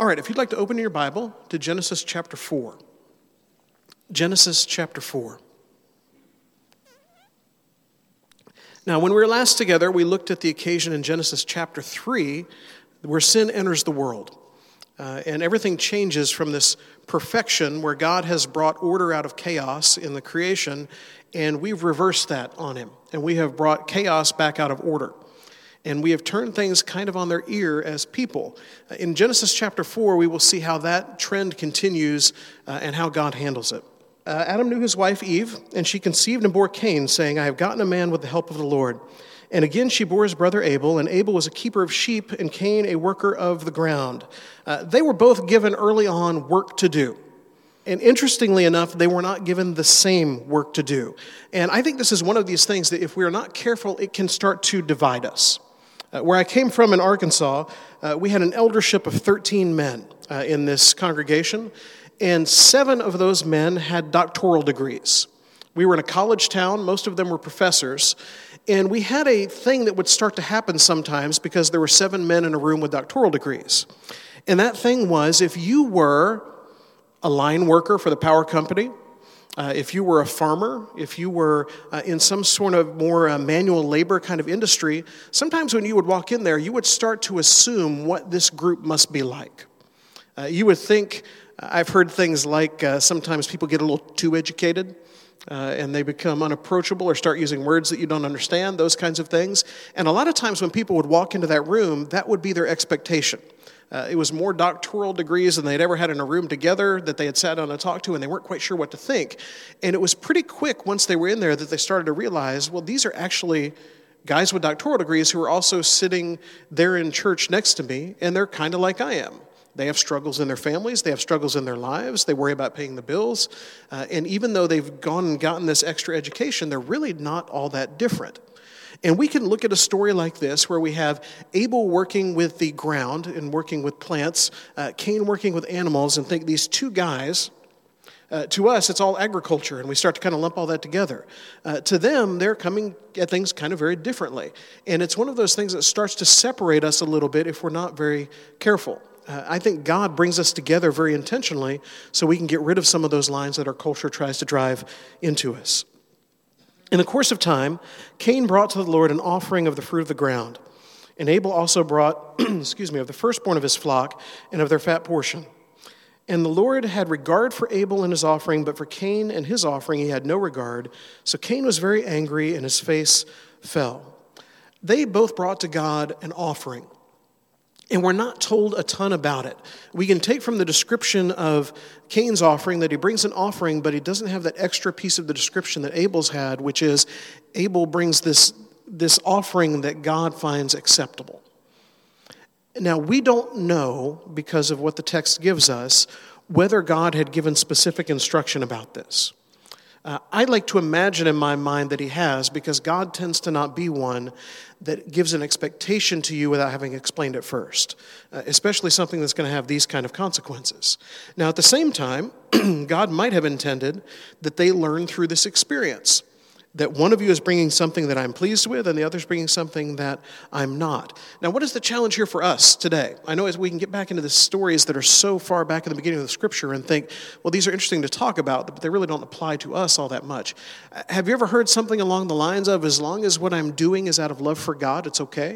All right, if you'd like to open your Bible to Genesis chapter 4. Genesis chapter 4. Now, when we were last together, we looked at the occasion in Genesis chapter 3 where sin enters the world. And everything changes from this perfection where God has brought order out of chaos in the creation, and we've reversed that on him. And we have brought chaos back out of order. And we have turned things kind of on their ear as people. In Genesis chapter 4, we will see how that trend continues and how God handles it. Adam knew his wife Eve, and she conceived and bore Cain, saying, I have gotten a man with the help of the Lord. And again she bore his brother Abel, and Abel was a keeper of sheep, and Cain a worker of the ground. They were both given early on work to do. And interestingly enough, they were not given the same work to do. And I think this is one of these things that if we are not careful, it can start to divide us. Where I came from in Arkansas, we had an eldership of 13 men in this congregation, and 7 of those men had doctoral degrees. We were in a college town, most of them were professors, and we had a thing that would start to happen sometimes because there were 7 men in a room with doctoral degrees. And that thing was, if you were a line worker for the power company, if you were a farmer, if you were in some sort of more manual labor kind of industry, sometimes when you would walk in there, you would start to assume what this group must be like. You would think, I've heard things like sometimes people get a little too educated and they become unapproachable or start using words that you don't understand, those kinds of things. And a lot of times when people would walk into that room, that would be their expectation. It was more doctoral degrees than they'd ever had in a room together that they had sat down and talked to, and they weren't quite sure what to think. And it was pretty quick once they were in there that they started to realize, well, these are actually guys with doctoral degrees who are also sitting there in church next to me, and they're kind of like I am. They have struggles in their families, they have struggles in their lives, they worry about paying the bills, and even though they've gone and gotten this extra education, they're really not all that different. And we can look at a story like this where we have Abel working with the ground and working with plants, Cain working with animals, and think these two guys, to us it's all agriculture, and we start to kind of lump all that together. To them, they're coming at things kind of very differently. And it's one of those things that starts to separate us a little bit if we're not very careful. I think God brings us together very intentionally so we can get rid of some of those lines that our culture tries to drive into us. In the course of time, Cain brought to the Lord an offering of the fruit of the ground. And Abel also brought, of the firstborn of his flock and of their fat portion. And the Lord had regard for Abel and his offering, but for Cain and his offering he had no regard. So Cain was very angry and his face fell. They both brought to God an offering. And we're not told a ton about it. We can take from the description of Cain's offering that he brings an offering, but he doesn't have that extra piece of the description that Abel's had, which is Abel brings this offering that God finds acceptable. Now, we don't know, because of what the text gives us, whether God had given specific instruction about this. I like to imagine in my mind that he has, because God tends to not be one that gives an expectation to you without having explained it first, especially something that's going to have these kind of consequences. Now, at the same time, God might have intended that they learn through this experience, that one of you is bringing something that I'm pleased with and the other is bringing something that I'm not. Now, what is the challenge here for us today? I know as we can get back into the stories that are so far back in the beginning of the Scripture and think, well, these are interesting to talk about, but they really don't apply to us all that much. Have you ever heard something along the lines of, as long as what I'm doing is out of love for God, it's okay?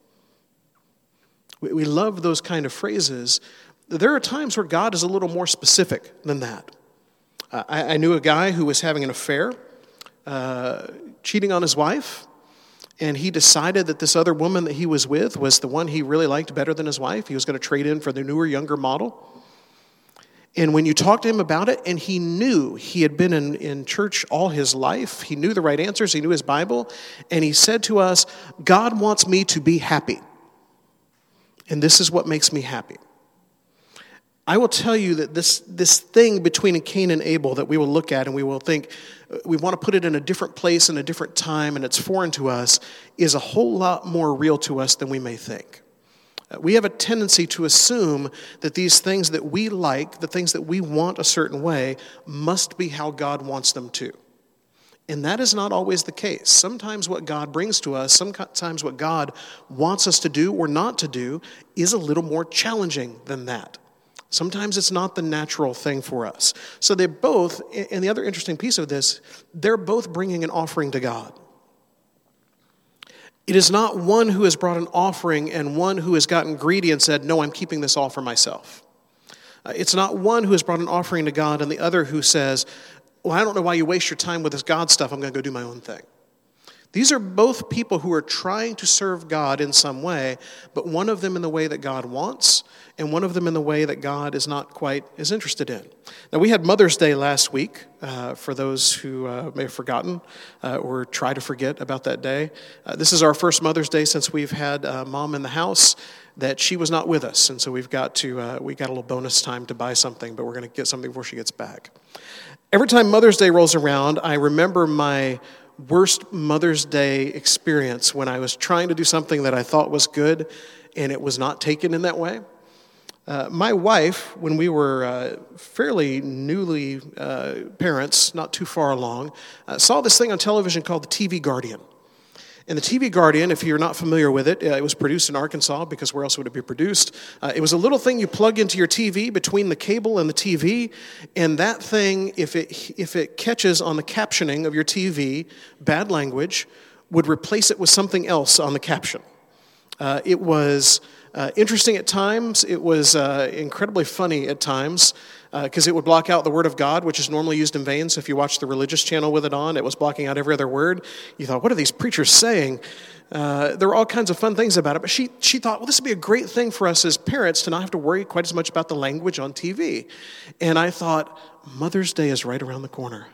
We love those kind of phrases. There are times where God is a little more specific than that. I knew a guy who was having an affair, cheating on his wife, and he decided that this other woman that he was with was the one he really liked better than his wife. He was going to trade in for the newer, younger model. And when you talk to him about it, and he knew he had been in church all his life, he knew the right answers, he knew his Bible, and he said to us, God wants me to be happy, and this is what makes me happy. I will tell you that this thing between Cain and Abel that we will look at and we will think, we want to put it in a different place and a different time and it's foreign to us, is a whole lot more real to us than we may think. We have a tendency to assume that these things that we like, the things that we want a certain way, must be how God wants them to. And that is not always the case. Sometimes what God brings to us, sometimes what God wants us to do or not to do, is a little more challenging than that. Sometimes it's not the natural thing for us. So they both, and the other interesting piece of this, they're both bringing an offering to God. It is not one who has brought an offering and one who has gotten greedy and said, no, I'm keeping this all for myself. It's not one who has brought an offering to God and the other who says, well, I don't know why you waste your time with this God stuff. I'm going to go do my own thing. These are both people who are trying to serve God in some way, but one of them in the way that God wants, and one of them in the way that God is not quite as interested in. Now, we had Mother's Day last week, for those who may have forgotten or try to forget about that day. This is our first Mother's Day since we've had Mom in the house, that she was not with us, and so we got a little bonus time to buy something, but we're going to get something before she gets back. Every time Mother's Day rolls around, I remember my worst Mother's Day experience when I was trying to do something that I thought was good and it was not taken in that way. My wife, when we were fairly newly parents, not too far along, saw this thing on television called the TV Guardian. And the TV Guardian, if you're not familiar with it, it was produced in Arkansas, because where else would it be produced? It was a little thing you plug into your TV between the cable and the TV, and that thing, if it catches on the captioning of your TV bad language, would replace it with something else on the caption. It was interesting at times. It was incredibly funny at times, because it would block out the Word of God, which is normally used in vain. So if you watch the religious channel with it on, it was blocking out every other word. You thought, what are these preachers saying? There were all kinds of fun things about it. But she thought, well, this would be a great thing for us as parents to not have to worry quite as much about the language on TV. And I thought, Mother's Day is right around the corner.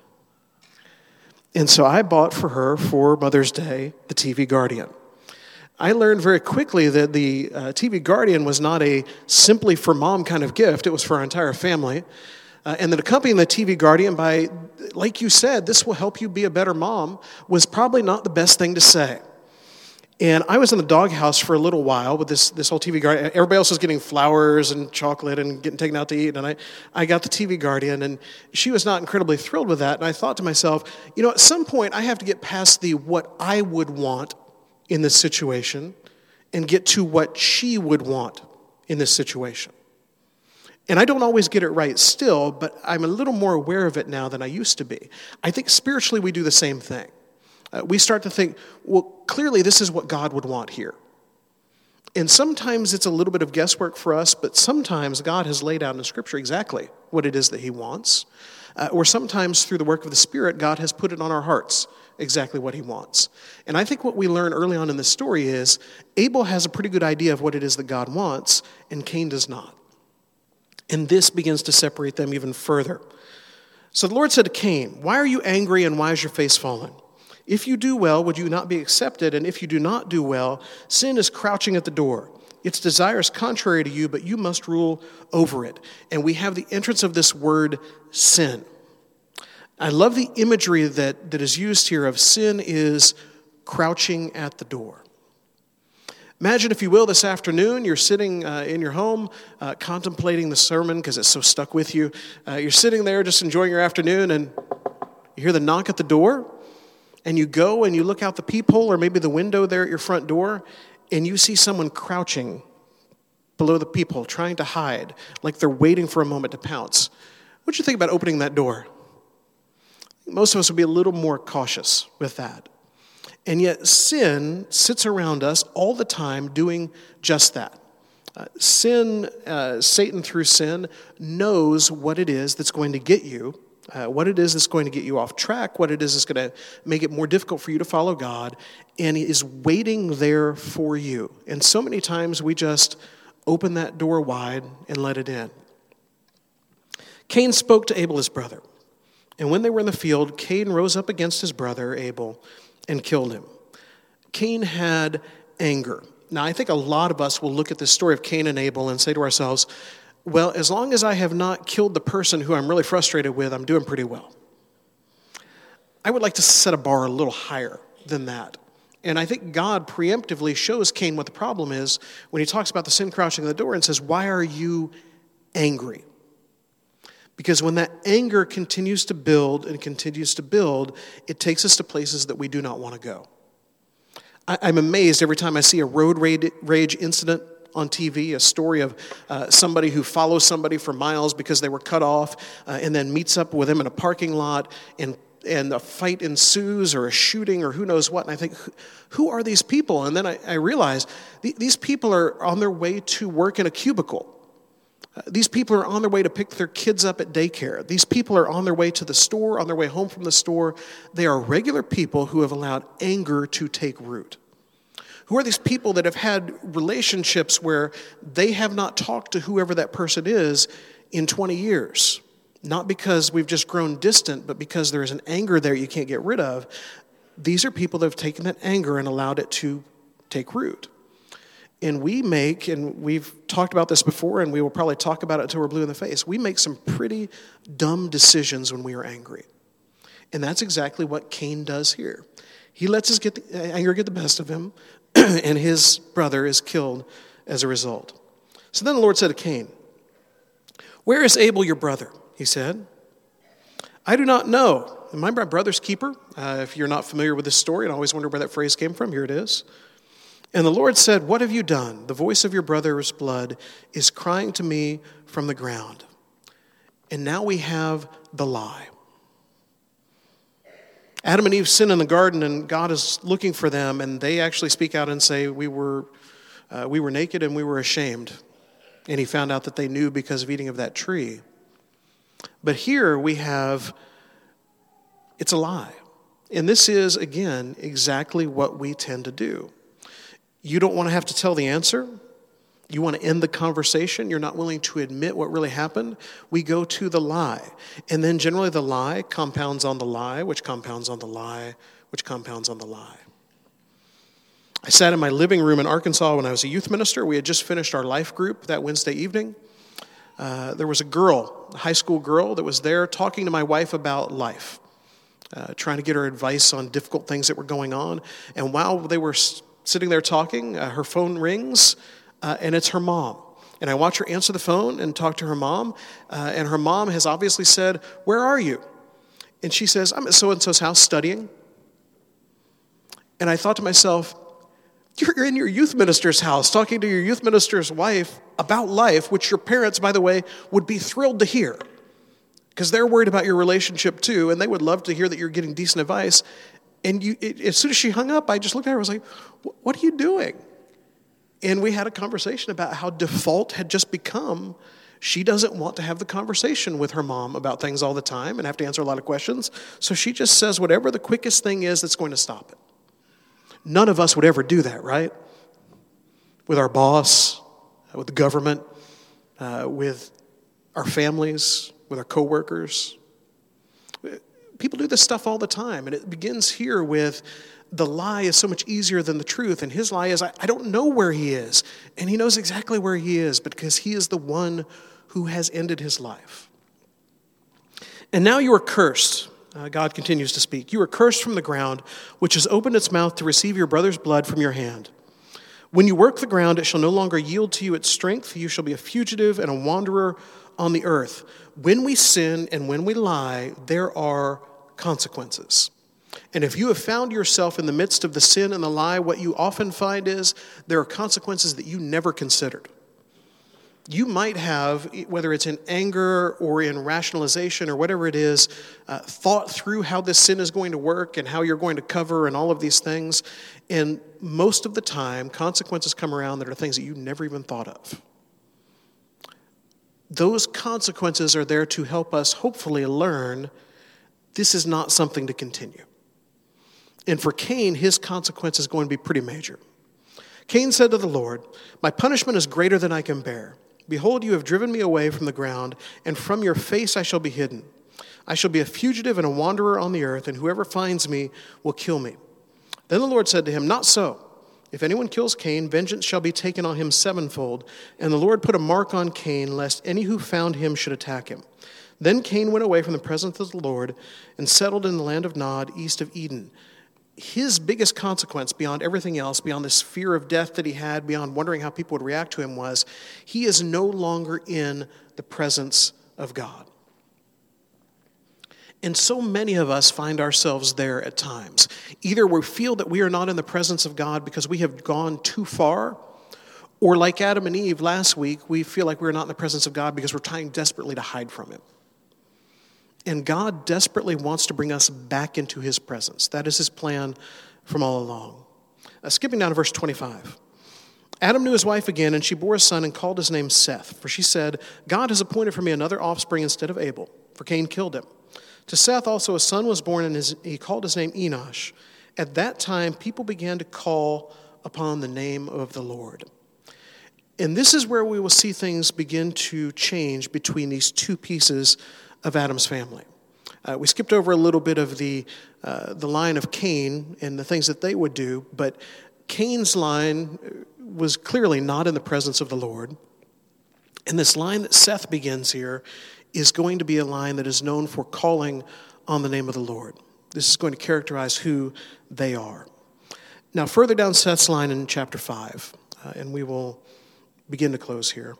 And so I bought for her, for Mother's Day, the TV Guardian. I learned very quickly that the TV Guardian was not a simply for mom kind of gift. It was for our entire family. And that accompanying the TV Guardian by, like you said, this will help you be a better mom, was probably not the best thing to say. And I was in the doghouse for a little while with this whole TV Guardian. Everybody else was getting flowers and chocolate and getting taken out to eat. And I got the TV Guardian, and she was not incredibly thrilled with that. And I thought to myself, at some point I have to get past the what I would want in this situation and get to what she would want in this situation. And I don't always get it right still, but I'm a little more aware of it now than I used to be. I think spiritually we do the same thing. We start to think, well, clearly this is what God would want here. And sometimes it's a little bit of guesswork for us, but sometimes God has laid out in Scripture exactly what it is that He wants. Or sometimes through the work of the Spirit, God has put it on our hearts exactly what He wants. And I think what we learn early on in this story is Abel has a pretty good idea of what it is that God wants, and Cain does not. And this begins to separate them even further. So the Lord said to Cain, "Why are you angry, and why is your face fallen? If you do well, would you not be accepted? And if you do not do well, sin is crouching at the door. Its desire is contrary to you, but you must rule over it." And we have the entrance of this word, sin. I love the imagery that is used here of sin is crouching at the door. Imagine, if you will, this afternoon, you're sitting in your home contemplating the sermon because it's so stuck with you. You're sitting there just enjoying your afternoon, and you hear the knock at the door, and you go and you look out the peephole or maybe the window there at your front door, and you see someone crouching below the peephole, trying to hide, like they're waiting for a moment to pounce. What'd you think about opening that door? Most of us would be a little more cautious with that. And yet sin sits around us all the time doing just that. Satan through sin knows what it is that's going to get you, what it is that's going to get you off track, what it is that's going to make it more difficult for you to follow God, and He is waiting there for you. And so many times we just open that door wide and let it in. Cain spoke to Abel, his brother. And when they were in the field, Cain rose up against his brother Abel and killed him. Cain had anger. Now, I think a lot of us will look at this story of Cain and Abel and say to ourselves, well, as long as I have not killed the person who I'm really frustrated with, I'm doing pretty well. I would like to set a bar a little higher than that. And I think God preemptively shows Cain what the problem is when He talks about the sin crouching at the door and says, why are you angry? Because when that anger continues to build and continues to build, it takes us to places that we do not want to go. I'm amazed every time I see a road rage incident on TV, a story of somebody who follows somebody for miles because they were cut off and then meets up with them in a parking lot and a fight ensues or a shooting or who knows what. And I think, who are these people? And then I realize these people are on their way to work in a cubicle. These people are on their way to pick their kids up at daycare. These people are on their way to the store, on their way home from the store. They are regular people who have allowed anger to take root. Who are these people that have had relationships where they have not talked to whoever that person is in 20 years? Not because we've just grown distant, but because there is an anger there you can't get rid of. These are people that have taken that anger and allowed it to take root. And we've talked about this before, and we will probably talk about it until we're blue in the face. We make some pretty dumb decisions when we are angry. And that's exactly what Cain does here. He lets his anger get the best of him, and his brother is killed as a result. So then the Lord said to Cain, "Where is Abel your brother?" He said. "I do not know. Am I my brother's keeper?" If you're not familiar with this story and always wonder where that phrase came from, here it is. And the Lord said, "What have you done? The voice of your brother's blood is crying to me from the ground." And now we have the lie. Adam and Eve sin in the garden, and God is looking for them, and they actually speak out and say, we were naked and we were ashamed. And he found out that they knew because of eating of that tree. But here we have, it's a lie. And this is, again, exactly what we tend to do. You don't want to have to tell the answer. You want to end the conversation. You're not willing to admit what really happened. We go to the lie. And then generally the lie compounds on the lie, which compounds on the lie, which compounds on the lie. I sat in my living room in Arkansas when I was a youth minister. We had just finished our life group that Wednesday evening. There was a high school girl that was there talking to my wife about life, trying to get her advice on difficult things that were going on. And while they were sitting there talking, her phone rings, and it's her mom. And I watch her answer the phone and talk to her mom, and her mom has obviously said, "Where are you?" And she says, "I'm at so-and-so's house studying." And I thought to myself, you're in your youth minister's house talking to your youth minister's wife about life, which your parents, by the way, would be thrilled to hear because they're worried about your relationship too, and they would love to hear that you're getting decent advice. And as soon as she hung up, I just looked at her and was like, "What are you doing?" And we had a conversation about how default had just become she doesn't want to have the conversation with her mom about things all the time and have to answer a lot of questions. So she just says whatever the quickest thing is that's going to stop it. None of us would ever do that, right? With our boss, with the government, with our families, with our coworkers. People do this stuff all the time, and it begins here with the lie is so much easier than the truth, and his lie is, I don't know where he is, and he knows exactly where he is because he is the one who has ended his life. And now you are cursed. God continues to speak. You are cursed from the ground, which has opened its mouth to receive your brother's blood from your hand. When you work the ground, it shall no longer yield to you its strength. You shall be a fugitive and a wanderer on the earth. When we sin and when we lie, there are consequences. And if you have found yourself in the midst of the sin and the lie, what you often find is there are consequences that you never considered. You might have, whether it's in anger or in rationalization or whatever it is, thought through how this sin is going to work and how you're going to cover and all of these things. And most of the time, consequences come around that are things that you never even thought of. Those consequences are there to help us hopefully learn this is not something to continue. And for Cain, his consequence is going to be pretty major. Cain said to the Lord, "My punishment is greater than I can bear. Behold, you have driven me away from the ground, and from your face I shall be hidden. I shall be a fugitive and a wanderer on the earth, and whoever finds me will kill me." Then the Lord said to him, "Not so. If anyone kills Cain, vengeance shall be taken on him sevenfold." And the Lord put a mark on Cain, lest any who found him should attack him. Then Cain went away from the presence of the Lord and settled in the land of Nod, east of Eden. His biggest consequence, beyond everything else, beyond this fear of death that he had, beyond wondering how people would react to him, was he is no longer in the presence of God. And so many of us find ourselves there at times. Either we feel that we are not in the presence of God because we have gone too far, Or like Adam and Eve last week, we feel like we're not in the presence of God because we're trying desperately to hide from him. And God desperately wants to bring us back into his presence. That is his plan from all along. Skipping down to verse 25. Adam knew his wife again, and she bore a son and called his name Seth. For she said, God has appointed for me another offspring instead of Abel, for Cain killed him. To Seth also a son was born, and he called his name Enosh. At that time, people began to call upon the name of the Lord. And this is where we will see things begin to change between these two pieces of Adam's family. We skipped over a little bit of the line of Cain and the things that they would do, but Cain's line was clearly not in the presence of the Lord. And this line that Seth begins here is going to be a line that is known for calling on the name of the Lord. This is going to characterize who they are. Now, further down Seth's line in chapter 5, and we will begin to close here.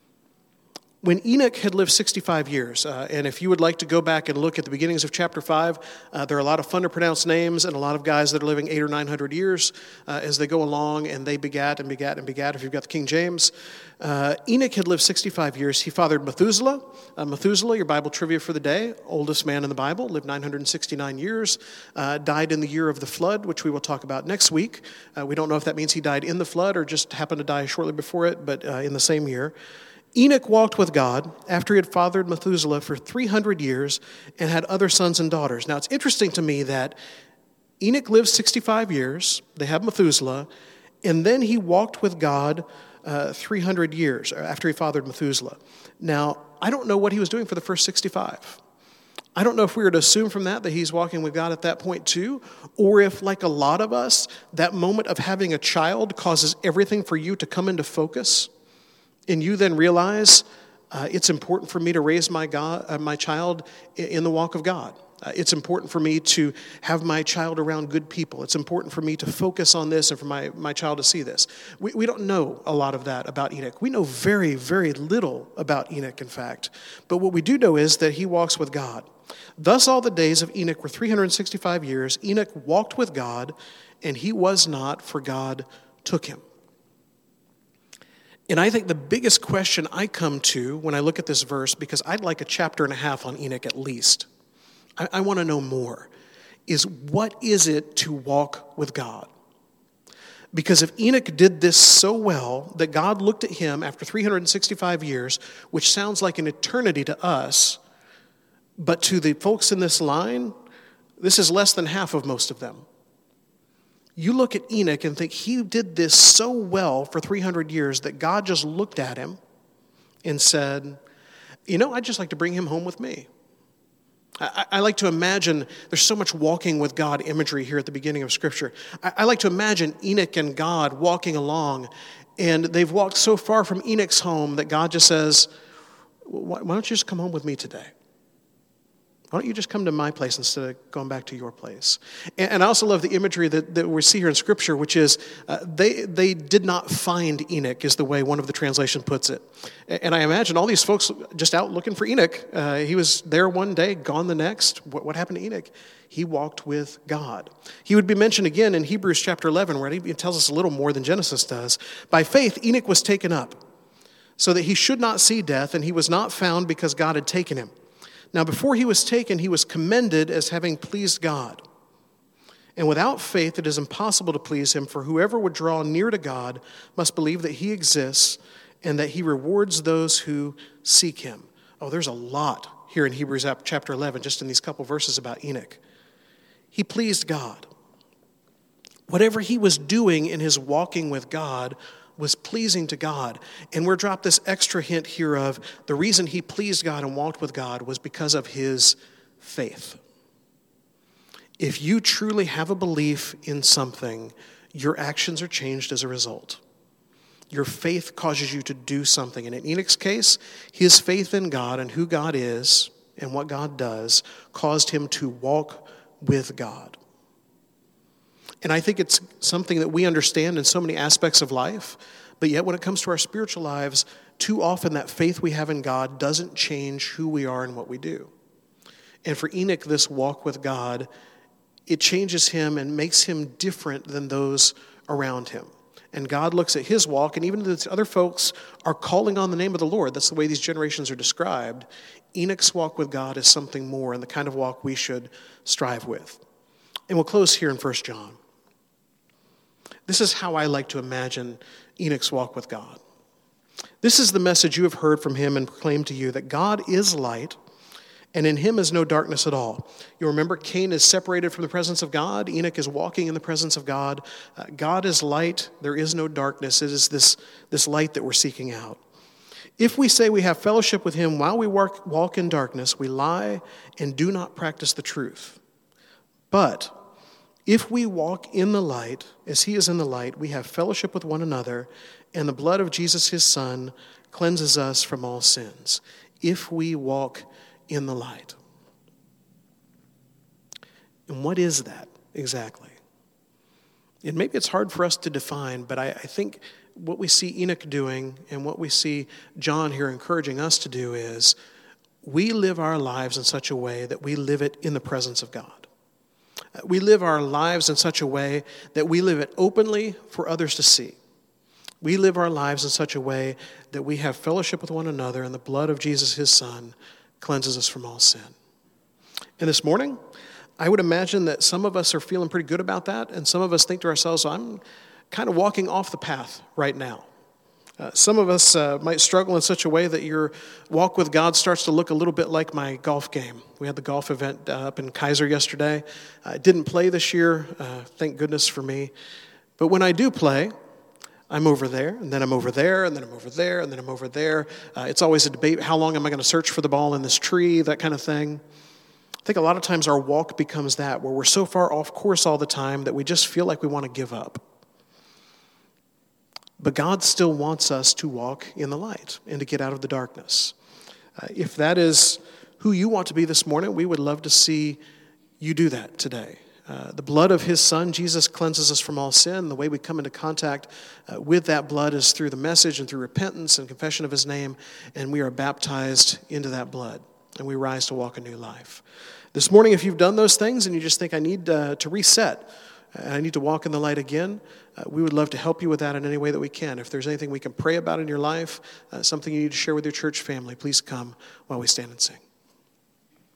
When Enoch had lived 65 years, and if you would like to go back and look at the beginnings of chapter 5, there are a lot of fun to pronounce names and a lot of guys that are living 800 or 900 years as they go along, and they begat and begat and begat, if you've got the King James. Enoch had lived 65 years. He fathered Methuselah. Methuselah, your Bible trivia for the day, oldest man in the Bible, lived 969 years, died in the year of the flood, which we will talk about next week. We don't know if that means he died in the flood or just happened to die shortly before it, but in the same year. Enoch walked with God after he had fathered Methuselah for 300 years and had other sons and daughters. Now, it's interesting to me that Enoch lived 65 years, they have Methuselah, and then he walked with God 300 years after he fathered Methuselah. Now, I don't know what he was doing for the first 65. I don't know if we were to assume from that he's walking with God at that point too, or if, like a lot of us, that moment of having a child causes everything for you to come into focus. And you then realize it's important for me to raise my child in the walk of God. It's important for me to have my child around good people. It's important for me to focus on this and for my child to see this. We don't know a lot of that about Enoch. We know very, very little about Enoch, in fact. But what we do know is that he walks with God. Thus all the days of Enoch were 365 years. Enoch walked with God, and he was not, for God took him. And I think the biggest question I come to when I look at this verse, because I'd like a chapter and a half on Enoch at least, I want to know more, is what is it to walk with God? Because if Enoch did this so well that God looked at him after 365 years, which sounds like an eternity to us, but to the folks in this line, this is less than half of most of them. You look at Enoch and think he did this so well for 300 years that God just looked at him and said, I'd just like to bring him home with me. I like to imagine, there's so much walking with God imagery here at the beginning of Scripture. I like to imagine Enoch and God walking along, and they've walked so far from Enoch's home that God just says, why don't you just come home with me today? Why don't you just come to my place instead of going back to your place? And I also love the imagery that we see here in Scripture, which is they did not find Enoch, is the way one of the translations puts it. And I imagine all these folks just out looking for Enoch. He was there one day, gone the next. What happened to Enoch? He walked with God. He would be mentioned again in Hebrews chapter 11, where he tells us a little more than Genesis does. By faith, Enoch was taken up, so that he should not see death, and he was not found because God had taken him. Now, before he was taken, he was commended as having pleased God. And without faith, it is impossible to please him, for whoever would draw near to God must believe that he exists and that he rewards those who seek him. Oh, there's a lot here in Hebrews chapter 11, just in these couple verses about Enoch. He pleased God. Whatever he was doing in his walking with God was pleasing to God. And we're dropped this extra hint here of the reason he pleased God and walked with God was because of his faith. If you truly have a belief in something, your actions are changed as a result. Your faith causes you to do something. And in Enoch's case, his faith in God and who God is and what God does caused him to walk with God. And I think it's something that we understand in so many aspects of life, but yet when it comes to our spiritual lives, too often that faith we have in God doesn't change who we are and what we do. And for Enoch, this walk with God, it changes him and makes him different than those around him. and God looks at his walk, and even though the other folks are calling on the name of the Lord, that's the way these generations are described, Enoch's walk with God is something more and the kind of walk we should strive with. And we'll close here in 1 John. This is how I like to imagine Enoch's walk with God. This is the message you have heard from him and proclaimed to you, that God is light, and in him is no darkness at all. You remember Cain is separated from the presence of God. Enoch is walking in the presence of God. God is light. There is no darkness. It is this light that we're seeking out. If we say we have fellowship with him while we walk in darkness, we lie and do not practice the truth. But if we walk in the light, as he is in the light, we have fellowship with one another, and the blood of Jesus, his Son, cleanses us from all sins. If we walk in the light. And what is that exactly? And maybe it's hard for us to define, but I think what we see Enoch doing and what we see John here encouraging us to do is we live our lives in such a way that we live it in the presence of God. We live our lives in such a way that we live it openly for others to see. We live our lives in such a way that we have fellowship with one another, and the blood of Jesus, his Son, cleanses us from all sin. And this morning, I would imagine that some of us are feeling pretty good about that, and some of us think to ourselves, I'm kind of walking off the path right now. Some of us might struggle in such a way that your walk with God starts to look a little bit like my golf game. We had the golf event up in Kaiser yesterday. I didn't play this year, thank goodness for me. But when I do play, I'm over there, and then I'm over there, and then I'm over there, and then I'm over there. It's always a debate, how long am I going to search for the ball in this tree, that kind of thing. I think a lot of times our walk becomes that, where we're so far off course all the time that we just feel like we want to give up. But God still wants us to walk in the light and to get out of the darkness. If that is who you want to be this morning, we would love to see you do that today. The blood of his Son, Jesus, cleanses us from all sin. The way we come into contact with that blood is through the message and through repentance and confession of his name, and we are baptized into that blood, and we rise to walk a new life. This morning, if you've done those things and you just think, I need to reset, and I need to walk in the light again, we would love to help you with that in any way that we can. If there's anything we can pray about in your life, something you need to share with your church family, please come while we stand and sing.